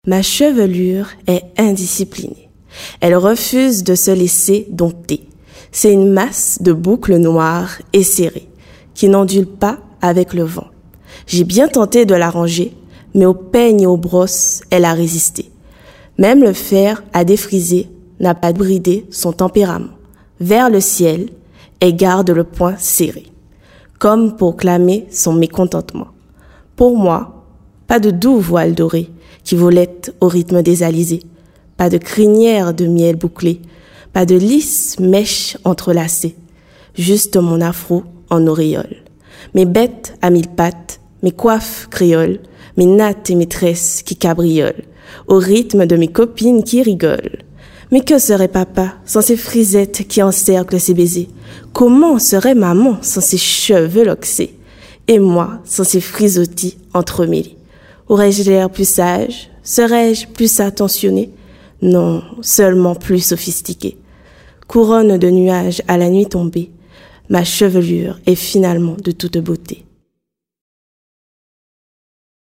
Ma chevelure est indisciplinée. Elle refuse de se laisser dompter. C'est une masse de boucles noires et serrées, qui n'ondule pas avec le vent. J'ai bien tenté de l'arranger, mais au peigne et aux brosses, elle a résisté. Même le fer à défriser n'a pas bridé son tempérament. Vers le ciel, elle garde le poing serré, comme pour clamer son mécontentement. Pour moi, pas de doux voile doré qui volette au rythme des alizés, pas de crinière de miel bouclée, pas de lisses mèches entrelacées, juste mon afro en auréole. Mes bêtes à 1000 pattes, mes coiffes créoles, mes nattes et mes tresses qui cabriolent, au rythme de mes copines qui rigolent. Mais que serait papa sans ces frisettes qui encerclent ses baisers? Comment serait maman sans ses cheveux loxés? Et moi sans ces frisottis entremêlés? Aurais-je l'air plus sage? Serais-je plus attentionné? Non, seulement plus sophistiqué. Couronne de nuages à la nuit tombée, ma chevelure est finalement de toute beauté.